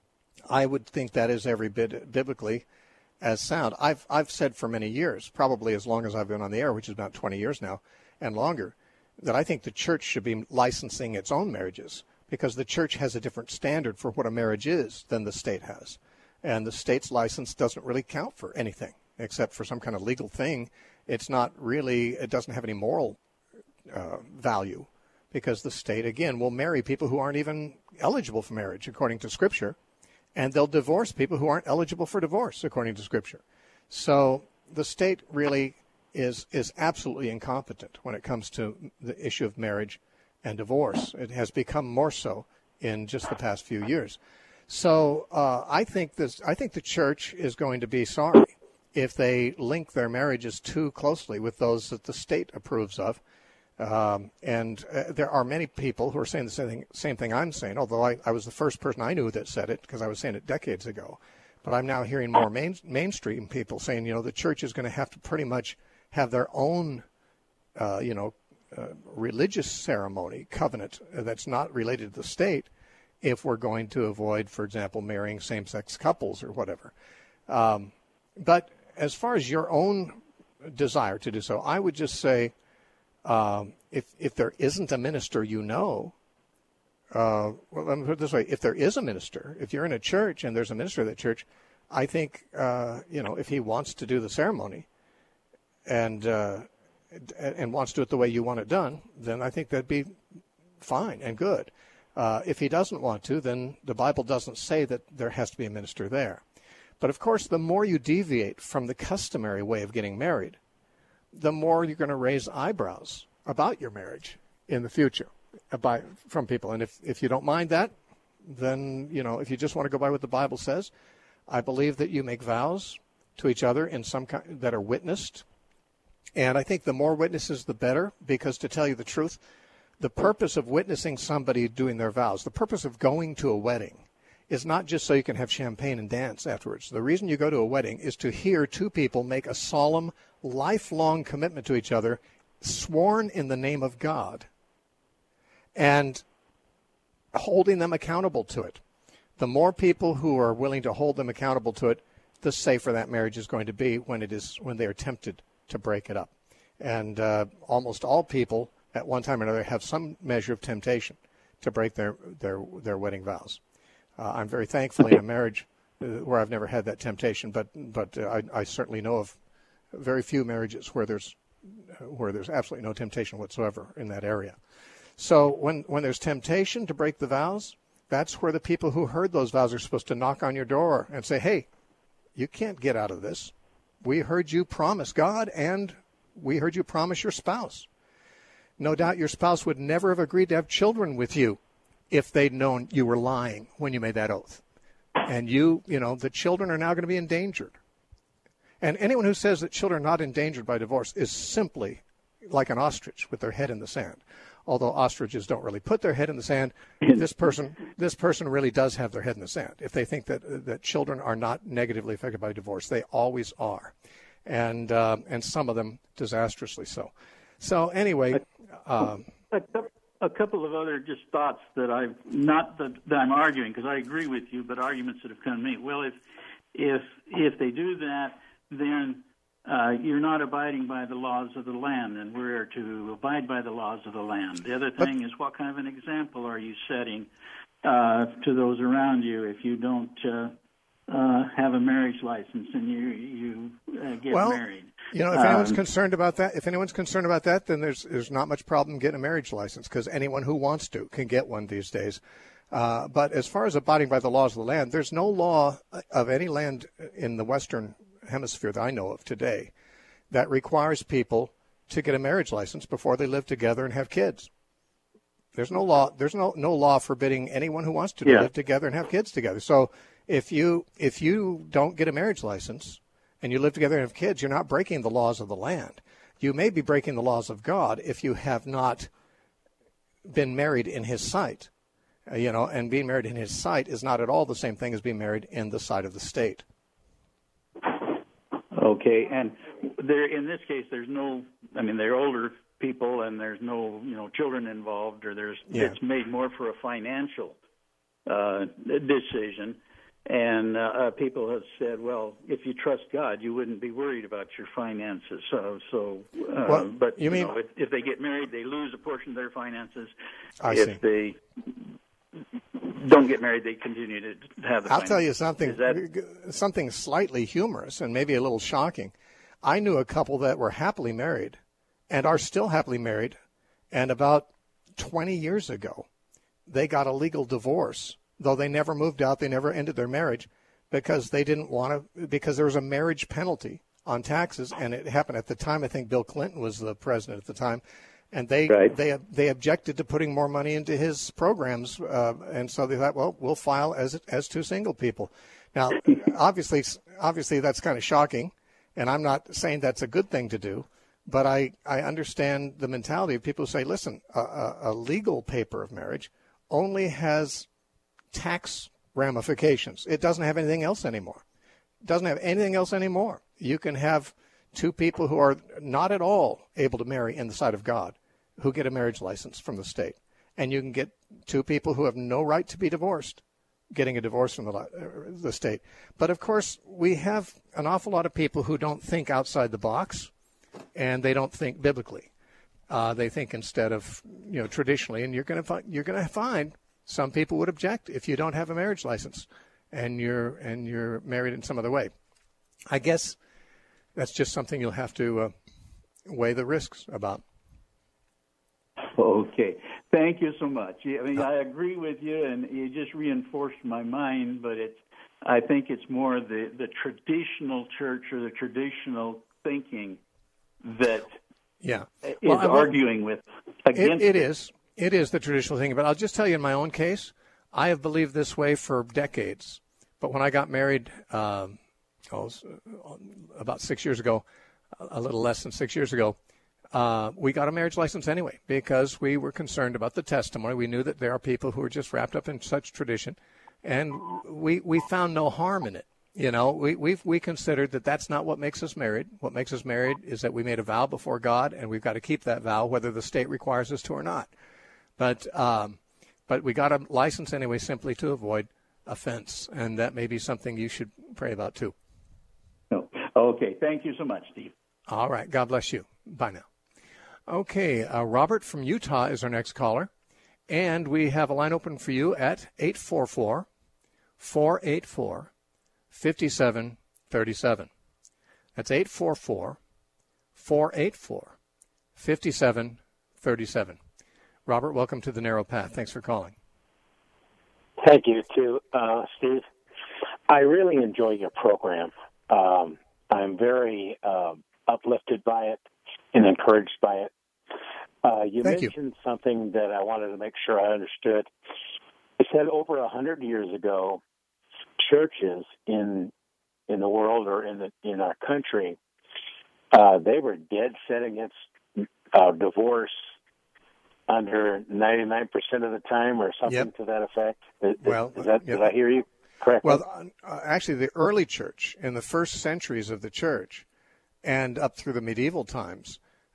I would think that is every bit biblically as sound. I've I've said for many years, probably as long as I've been on the air, which is about twenty years now and longer, that I think the church should be licensing its own marriages, because the church has a different standard for what a marriage is than the state has. And the state's license doesn't really count for anything except for some kind of legal thing. It's not really, it doesn't have any moral uh, value, because the state, again, will marry people who aren't even eligible for marriage, according to Scripture, and they'll divorce people who aren't eligible for divorce, according to Scripture. So the state really is is absolutely incompetent when it comes to the issue of marriage and divorce. It has become more so in just the past few years. So uh, I think this. I think the church is going to be sorry if they link their marriages too closely with those that the state approves of. Um, and uh, there are many people who are saying the same thing, same thing I'm saying, although I, I was the first person I knew that said it, because I was saying it decades ago. But I'm now hearing more main, mainstream people saying, you know, the church is going to have to pretty much have their own, uh, you know, Uh, religious ceremony, covenant, uh, that's not related to the state, if we're going to avoid, for example, marrying same-sex couples or whatever. Um, but as far as your own desire to do so, I would just say, um, if if there isn't a minister you know, uh, well, let me put it this way, if there is a minister, if you're in a church and there's a minister of that church, I think, uh, you know, if he wants to do the ceremony and uh, and wants to do it the way you want it done, then I think that'd be fine and good. Uh, if he doesn't want to, then the Bible doesn't say that there has to be a minister there. But of course, the more you deviate from the customary way of getting married, the more you're going to raise eyebrows about your marriage in the future by, from people. And if, if you don't mind that, then, you know, if you just want to go by what the Bible says, I believe that you make vows to each other in some kind that are witnessed. And I think the more witnesses, the better, because to tell you the truth, the purpose of witnessing somebody doing their vows, the purpose of going to a wedding, is not just so you can have champagne and dance afterwards. The reason you go to a wedding is to hear two people make a solemn, lifelong commitment to each other, sworn in the name of God, and holding them accountable to it. The more people who are willing to hold them accountable to it, the safer that marriage is going to be when it is when they are tempted to break it up. And uh, almost all people at one time or another have some measure of temptation to break their their, their wedding vows. Uh, I'm very thankful in a marriage uh, where I've never had that temptation, but but uh, I, I certainly know of very few marriages where there's uh, where there's absolutely no temptation whatsoever in that area. So when when there's temptation to break the vows, that's where the people who heard those vows are supposed to knock on your door and say, "Hey, you can't get out of this. We heard you promise God, and we heard you promise your spouse." No doubt your spouse would never have agreed to have children with you if they'd known you were lying when you made that oath. And you, you know, the children are now going to be endangered. And anyone who says that children are not endangered by divorce is simply like an ostrich with their head in the sand. Although ostriches don't really put their head in the sand, this person this person really does have their head in the sand. If they think that that children are not negatively affected by divorce, they always are, and uh, and some of them disastrously so. So anyway, um, a, a couple of other just thoughts that I've not that, that I'm arguing, because I agree with you, but arguments that have come to me. Well, if if if they do that, then uh, you're not abiding by the laws of the land, and we're to abide by the laws of the land. The other thing but, is, what kind of an example are you setting uh, to those around you if you don't uh, uh, have a marriage license and you you uh, get well, married? You know, if anyone's um, concerned about that, if anyone's concerned about that, then there's there's not much problem getting a marriage license, because anyone who wants to can get one these days. Uh, but as far as abiding by the laws of the land, there's no law of any land in the Western Hemisphere that I know of today that requires people to get a marriage license before they live together and have kids. There's no law. There's no no law forbidding anyone who wants to, to yeah. live together and have kids together. So if you if you don't get a marriage license and you live together and have kids, you're not breaking the laws of the land. You may be breaking the laws of God if you have not been married in His sight. Uh, you know, and being married in His sight is not at all the same thing as being married in the sight of the state. Okay, and there in this case, there's no. I mean, they're older people, and there's no, you know, children involved, or there's. Yeah. It's made more for a financial uh, decision. And uh, uh, people have said, well, if you trust God, you wouldn't be worried about your finances. So, so uh, well, but you, you mean know, if, if they get married, they lose a portion of their finances. I if see. they don't get married, they continue to have the I'll finances. tell you something, that... something slightly humorous and maybe a little shocking. I knew a couple that were happily married and are still happily married, and about twenty years ago, they got a legal divorce. Though they never moved out, they never ended their marriage because they didn't want to, because there was a marriage penalty on taxes, and it happened at the time. I think Bill Clinton was the president at the time, and they right. they they objected to putting more money into his programs, uh, and so they thought, well, we'll file as as two single people. Now, obviously, obviously that's kind of shocking, and I'm not saying that's a good thing to do, but I I understand the mentality of people who say, listen, a, a, a legal paper of marriage only has tax ramifications. It doesn't have anything else anymore. It doesn't have anything else anymore. You can have two people who are not at all able to marry in the sight of God who get a marriage license from the state. And you can get two people who have no right to be divorced getting a divorce from the, uh, the state. But, of course, we have an awful lot of people who don't think outside the box, and they don't think biblically. Uh, they think instead of, you know, traditionally, and you're going to find you're going to find some people would object if you don't have a marriage license and you're and you're married in some other way. I guess that's just something you'll have to uh, weigh the risks about. Okay. Thank you so much. I mean, I agree with you, and you just reinforced my mind, but it's, I think it's more the, the traditional church or the traditional thinking that yeah. is well, arguing with against it. It is. It is the traditional thing, but I'll just tell you in my own case, I have believed this way for decades. But when I got married um, oh, about six years ago, a little less than six years ago, uh, we got a marriage license anyway because we were concerned about the testimony. We knew that there are people who are just wrapped up in such tradition, and we we found no harm in it. You know, we we we considered that that's not what makes us married. What makes us married is that we made a vow before God, and we've got to keep that vow whether the state requires us to or not. But um, but we got a license anyway simply to avoid offense, and that may be something you should pray about too. Oh, okay. Thank you so much, Steve. All right. God bless you. Bye now. Okay. Uh, Robert from Utah is our next caller, and we have a line open for you at eight four four, four eight four, five seven three seven. That's eight four four, four eight four, five seven three seven. Robert, welcome to the Narrow Path. Thanks for calling. Thank you, too, uh, Steve. I really enjoy your program. Um, I'm very uh, uplifted by it and encouraged by it. Uh, you Thank mentioned you. something that I wanted to make sure I understood. You said over a hundred years ago, churches in in the world or in the in our country, uh, they were dead set against uh, divorce under ninety-nine percent of the time or something Yep. to that effect. Is, Well, is that, yep. did I hear you correctly? Well, uh, actually, the early church, in the first centuries of the church and up through the medieval times,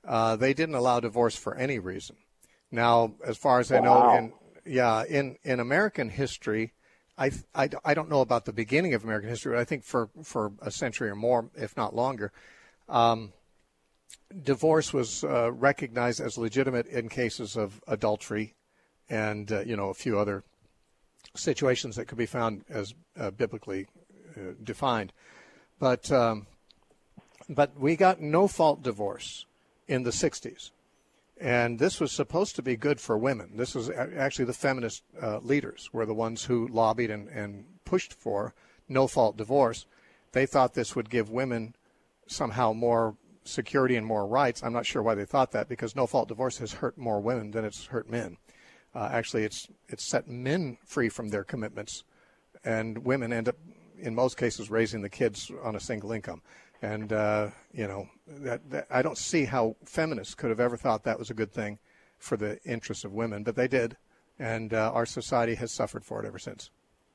uh, they didn't allow divorce for any reason. Now, as far as I wow. know, in, yeah, in, in American history, I, I, I don't know about the beginning of American history, but I think for, for a century or more, if not longer, um, divorce was uh, recognized as legitimate in cases of adultery and, uh, you know, a few other situations that could be found as uh, biblically uh, defined. But um, but we got no-fault divorce in the sixties. And this was supposed to be good for women. This was actually the feminist uh, leaders were the ones who lobbied and, and pushed for no-fault divorce. They thought this would give women somehow more security and more rights. I'm not sure why they thought that, because no-fault divorce has hurt more women than it's hurt men. Uh, actually, it's it's set men free from their commitments, and women end up, in most cases, raising the kids on a single income. And, uh, you know, that, that, I don't see how feminists could have ever thought that was a good thing for the interests of women, but they did, and uh, our society has suffered for it ever since.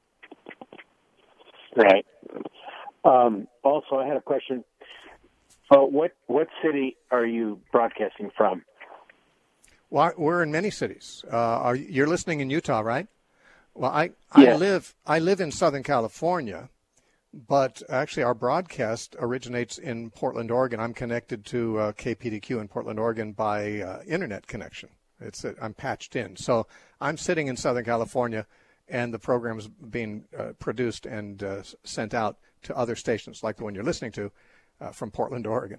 Right. Um, also, I had a question. Uh, what what city are you broadcasting from? Well, we're in many cities. Uh, are, you're listening in Utah, right? Well, I, I yes. live I live in Southern California. But actually, our broadcast originates in Portland, Oregon. I'm connected to uh, K P D Q in Portland, Oregon by uh, internet connection. It's uh, I'm patched in. So I'm sitting in Southern California, and the program is being uh, produced and uh, sent out to other stations, like the one you're listening to, uh, from Portland, Oregon.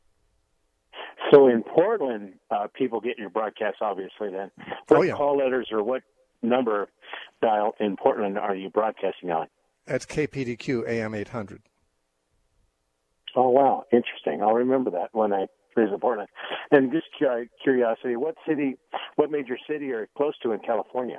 So in Portland, uh, people get your broadcast, obviously, then. What oh, yeah. call letters or what number dial in Portland are you broadcasting on? That's K P D Q A M eight hundred. Oh, wow. Interesting. I'll remember that when I visit Portland. And just curiosity, what city, what major city are you close to in California?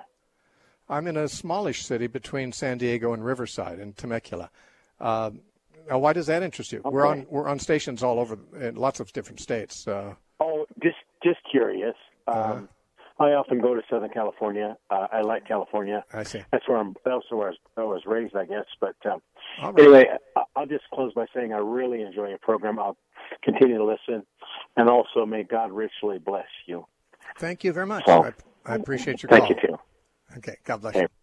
I'm in a smallish city between San Diego and Riverside in Temecula. Uh, now, why does that interest you? Okay. We're on we're on stations all over in lots of different states. Uh, oh, just just curious. Um, uh-huh. I often go to Southern California. Uh, I like California. I see. That's where I'm. That's where I was, I was raised, I guess. But um, right. anyway, I'll just close by saying I really enjoy your program. I'll continue to listen, and also may God richly bless you. Thank you very much. So, I, I appreciate your thank call. Thank you too. Okay. God bless okay. you.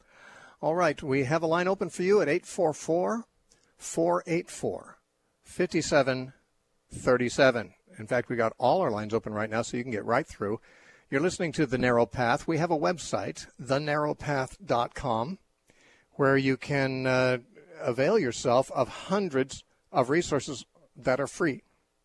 All right, we have a line open for you at eight four four, four eight four, five seven three seven. In fact, we got all our lines open right now, so you can get right through. You're listening to The Narrow Path. We have a website, the narrow path dot com, where you can uh, avail yourself of hundreds of resources that are free.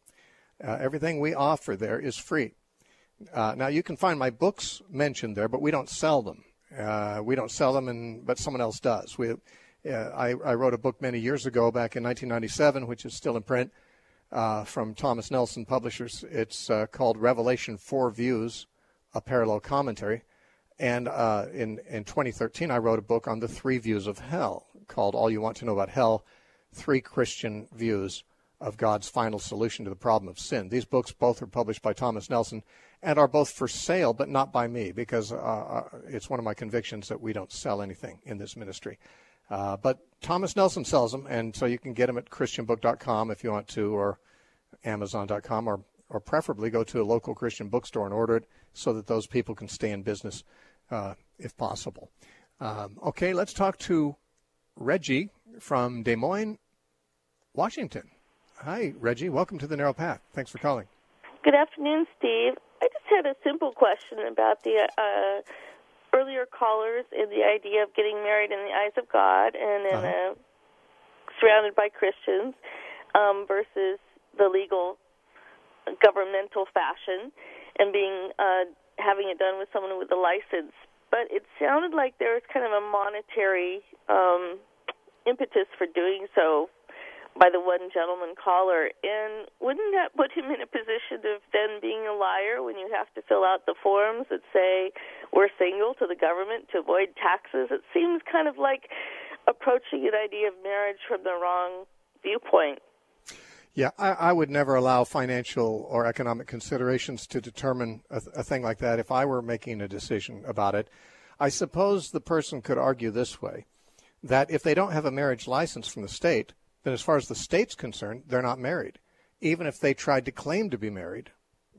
Uh, everything we offer there is free. Uh, now, you can find my books mentioned there, but we don't sell them. Uh, we don't sell them, and, but someone else does. We, uh, I, I wrote a book many years ago, back in nineteen ninety-seven, which is still in print, uh, from Thomas Nelson Publishers. It's uh, called Revelation Four Views, a Parallel Commentary. And uh, in, in twenty thirteen, I wrote a book on the three views of hell called All You Want to Know About Hell, Three Christian Views of God's Final Solution to the Problem of Sin. These books both are published by Thomas Nelson and are both for sale, but not by me, because uh, it's one of my convictions that we don't sell anything in this ministry. Uh, but Thomas Nelson sells them, and so you can get them at christian book dot com if you want to, or amazon dot com, or, or preferably go to a local Christian bookstore and order it so that those people can stay in business uh, if possible. Um, okay, let's talk to Reggie from Des Moines, Washington. Hi, Reggie. Welcome to The Narrow Path. Thanks for calling. Good afternoon, Steve. I just had a simple question about the uh, earlier callers and the idea of getting married in the eyes of God and in uh-huh. a, surrounded by Christians um, versus the legal governmental fashion and being uh, having it done with someone with a license. But it sounded like there was kind of a monetary um, impetus for doing so by the one gentleman caller, and wouldn't that put him in a position of then being a liar when you have to fill out the forms that say we're single to the government to avoid taxes? It seems kind of like approaching an idea of marriage from the wrong viewpoint. Yeah, I, I would never allow financial or economic considerations to determine a, a thing like that if I were making a decision about it. I suppose the person could argue this way, that if they don't have a marriage license from the state, then as far as the state's concerned, they're not married. Even if they tried to claim to be married,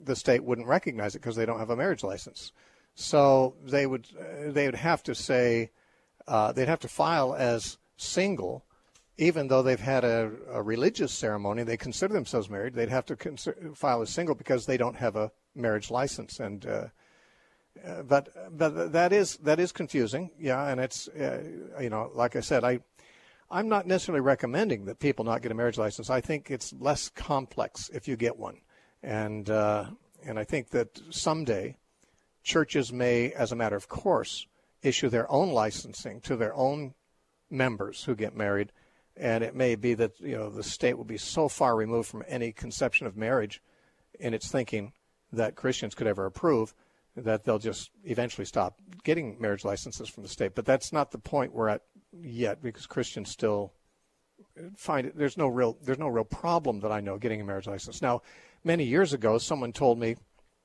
the state wouldn't recognize it because they don't have a marriage license. So they would uh, they would have to say uh, they'd have to file as single, even though they've had a, a religious ceremony. They consider themselves married. They'd have to consider, file as single because they don't have a marriage license. And uh, uh, but but that is that is confusing. Yeah, and it's uh, you know, like I said, I. I'm not necessarily recommending that people not get a marriage license. I think it's less complex if you get one. And uh, and I think that someday churches may, as a matter of course, issue their own licensing to their own members who get married. And it may be that, you know, the state will be so far removed from any conception of marriage in its thinking that Christians could ever approve that they'll just eventually stop getting marriage licenses from the state. But that's not the point we're at yet, because Christians still find it, there's no real there's no real problem that I know getting a marriage license. Now, many years ago, someone told me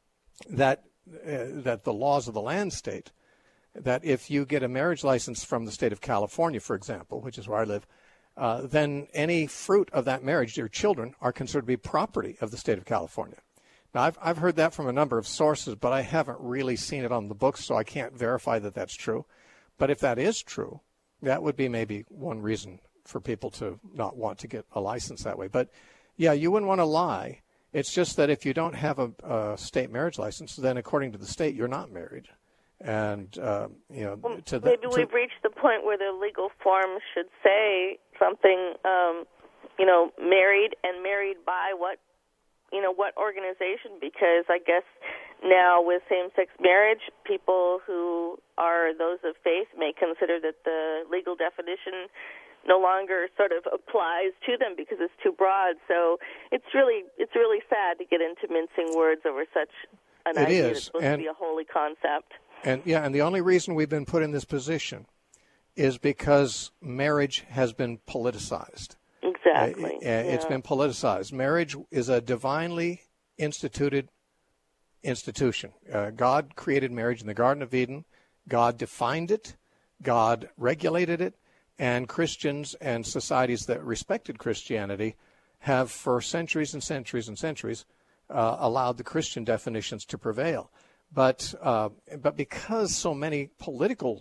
that uh, that the laws of the land state, that if you get a marriage license from the state of California, for example, which is where I live, uh, then any fruit of that marriage, your children, are considered to be property of the state of California. Now, I've I've heard that from a number of sources, but I haven't really seen it on the books, so I can't verify that that's true. But if that is true, that would be maybe one reason for people to not want to get a license that way. But, yeah, you wouldn't want to lie. It's just that if you don't have a, a state marriage license, then according to the state, you're not married. And, uh, you know, well, to the, maybe to, we've reached the point where the legal form should say something, um, you know, married and married by what, you know, what organization, because I guess now with same-sex marriage, people who are those of faith may consider that the legal definition no longer sort of applies to them because it's too broad. So it's really it's really sad to get into mincing words over such an it idea is. that's supposed and, to be a holy concept. And yeah, and the only reason we've been put in this position is because marriage has been politicized. Exactly. Uh, it's yeah. been politicized. Marriage is a divinely instituted institution. Uh, God created marriage in the Garden of Eden. God defined it. God regulated it. And Christians and societies that respected Christianity have for centuries and centuries and centuries uh, allowed the Christian definitions to prevail. But uh, but because so many political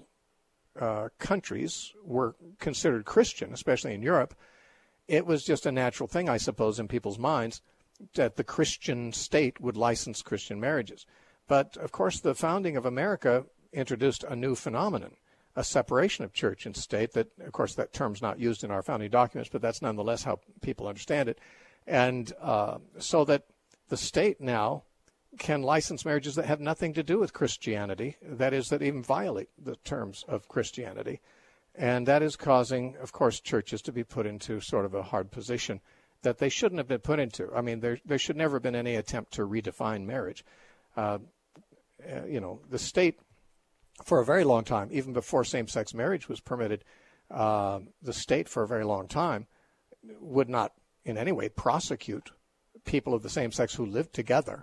uh, countries were considered Christian, especially in Europe, it was just a natural thing, I suppose, in people's minds that the Christian state would license Christian marriages. But, of course, the founding of America introduced a new phenomenon, a separation of church and state that, of course, that term's not used in our founding documents, but that's nonetheless how people understand it. And uh, so that the state now can license marriages that have nothing to do with Christianity, that is, that even violate the terms of Christianity. And that is causing, of course, churches to be put into sort of a hard position that they shouldn't have been put into. I mean, there there should never have been any attempt to redefine marriage. Uh, you know, the state, for a very long time, even before same-sex marriage was permitted, uh, the state for a very long time would not in any way prosecute people of the same sex who lived together.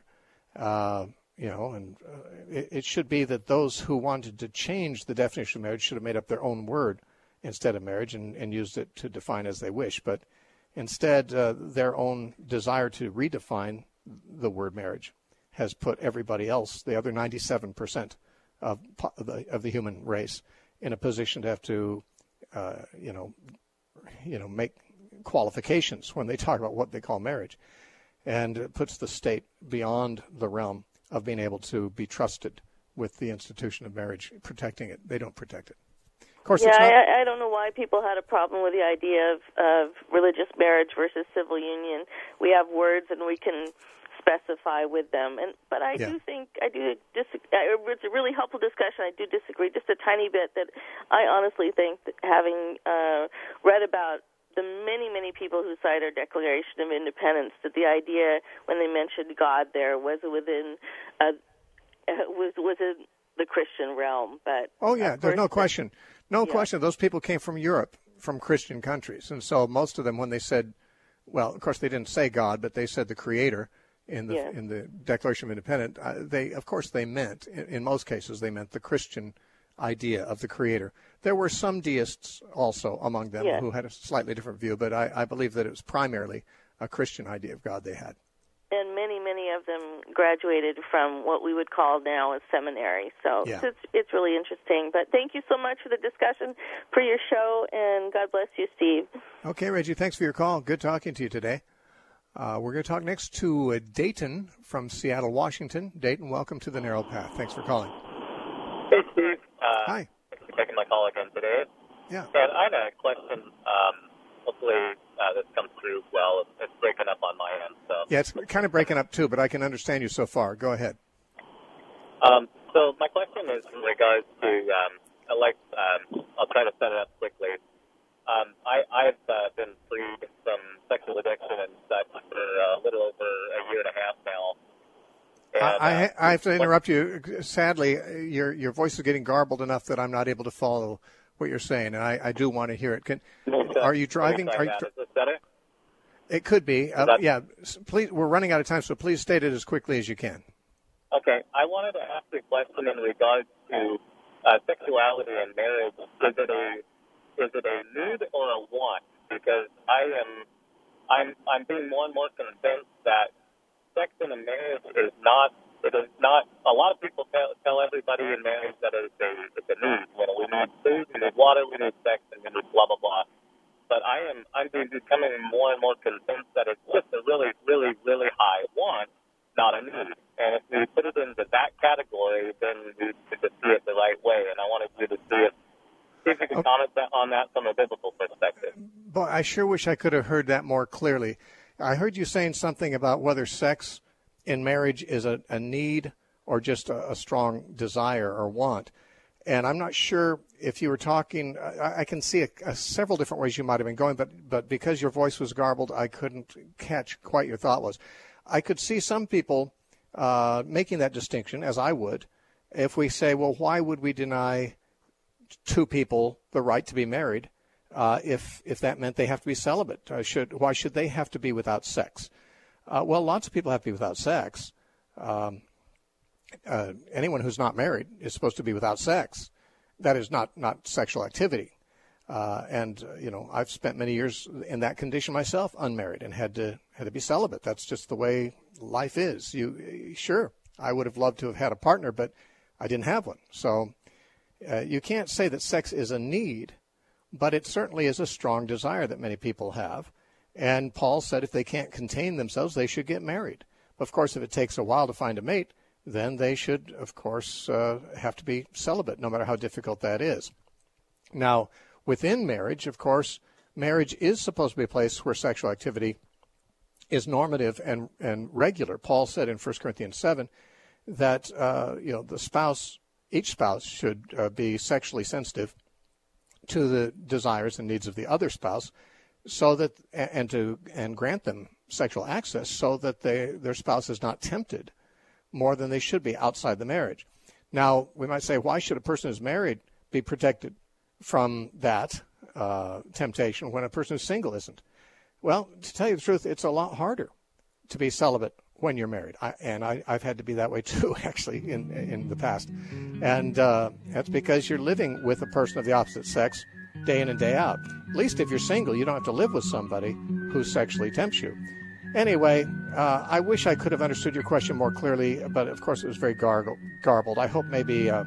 Uh, you know, and uh, it, it should be that those who wanted to change the definition of marriage should have made up their own word instead of marriage and, and used it to define as they wish. But instead, uh, their own desire to redefine the word marriage has put everybody else, the other ninety-seven percent of, of, the, of the human race, in a position to have to, uh, you know, you know, make qualifications when they talk about what they call marriage. And it puts the state beyond the realm of being able to be trusted with the institution of marriage, protecting it. They don't protect it. Of course, yeah, it's not... I, I don't know why people had a problem with the idea of, of religious marriage versus civil union. We have words and we can specify with them. And but I yeah. do think I do disagree. It's a really helpful discussion. I do disagree just a tiny bit. That I honestly think that having uh, read about the many, many people who cite our Declaration of Independence, that the idea when they mentioned God there was within uh, was was in the Christian realm. But oh yeah, there's no question, no yeah. question. Those people came from Europe, from Christian countries, and so most of them, when they said, well, of course they didn't say God, but they said the Creator in the yeah. in the Declaration of Independence. Uh, they, of course, they meant in, in most cases they meant the Christian idea of the Creator. There were some deists also among them yeah. who had a slightly different view, but I, I believe that it was primarily a Christian idea of God they had. And many, many of them graduated from what we would call now a seminary. So yeah. it's, it's really interesting. But thank you so much for the discussion, for your show, and God bless you, Steve. Okay, Reggie, thanks for your call. Good talking to you today. Uh, we're going to talk next to uh, Dayton from Seattle, Washington. Dayton, welcome to the Narrow Path. Thanks for calling. Hey, Steve. Uh, Hi. Thanks for taking my call again today. Yeah. And I had a question. Um, hopefully uh, this comes through well. It's, it's breaking up on my end. So. Yeah, it's kind of breaking up too, but I can understand you so far. Go ahead. Um, so my question is in regards to, um, I like, um, I'll try to set it up quickly. Um, I, I've uh, been free from sexual addiction and such for a little over a year and a half now. And, I, uh, I have to interrupt you. Sadly, your your voice is getting garbled enough that I'm not able to follow what you're saying, and I, I do want to hear it. Can, are you driving? Are you, is this better? it could be. Uh, that, yeah. Please, we're running out of time, so please state it as quickly as you can. Okay. I wanted to ask a question in regards to uh, sexuality and marriage. Is it a is it a need or a want? Because I am I'm I'm being more and more convinced that sex in a marriage is not, it is not, a lot of people tell, tell everybody in marriage that it's a, it's a need. You know, we need food, we need water, we need sex, and we need blah, blah, blah. But I am, I'm becoming more and more convinced that it's just a really, really, really high want, not a need. And if we put it into that category, then we need to see it the right way. And I wanted you to see it, see if you could comment on that from a biblical perspective. Boy, I sure wish I could have heard that more clearly. I heard you saying something about whether sex in marriage is a, a need or just a, a strong desire or want. And I'm not sure if you were talking, I, I can see a, a, several different ways you might have been going, but, but because your voice was garbled, I couldn't catch quite your thought was. I could see some people uh, making that distinction, as I would, if we say, well, why would we deny two people the right to be married? Uh, if if that meant they have to be celibate, uh, should why should they have to be without sex? Uh, well, lots of people have to be without sex. Um, uh, anyone who's not married is supposed to be without sex. That is not not sexual activity. Uh, and uh, you know, I've spent many years in that condition myself, unmarried, and had to had to be celibate. That's just the way life is. You sure, I would have loved to have had a partner, but I didn't have one. So uh, you can't say that sex is a need. But it certainly is a strong desire that many people have. And Paul said if they can't contain themselves, they should get married. Of course, if it takes a while to find a mate, then they should, of course, uh, have to be celibate, no matter how difficult that is. Now, within marriage, of course, marriage is supposed to be a place where sexual activity is normative and, and regular. Paul said in First Corinthians seven that uh, you know the spouse, each spouse should uh, be sexually sensitive to the desires and needs of the other spouse, so that and to and grant them sexual access, so that they their spouse is not tempted more than they should be outside the marriage. Now, we might say, why should a person who's married be protected from that uh, temptation when a person who's single isn't? Well, to tell you the truth, it's a lot harder to be celibate when you're married, I, and I, I've had to be that way too, actually, in in the past. And uh, that's because you're living with a person of the opposite sex day in and day out. At least if you're single, you don't have to live with somebody who sexually tempts you. Anyway, uh, I wish I could have understood your question more clearly, but of course it was very gargled, garbled. I hope maybe uh,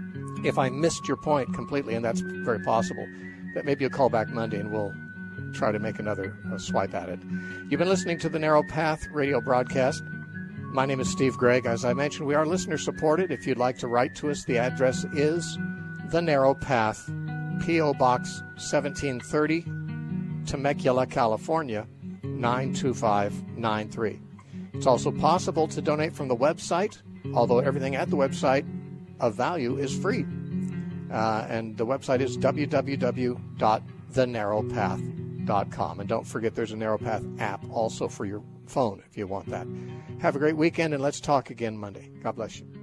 if I missed your point completely, and that's very possible, that maybe you'll call back Monday and we'll try to make another uh, swipe at it. You've been listening to the Narrow Path radio broadcast. My name is Steve Gregg. As I mentioned, we are listener-supported. If you'd like to write to us, the address is The Narrow Path, P O. Box seventeen thirty, Temecula, California, nine two five nine three. It's also possible to donate from the website, although everything at the website of value is free. Uh, and the website is w w w dot the narrow path dot com. And don't forget there's a Narrow Path app also for your phone if you want that. Have a great weekend, and let's talk again Monday. God bless you.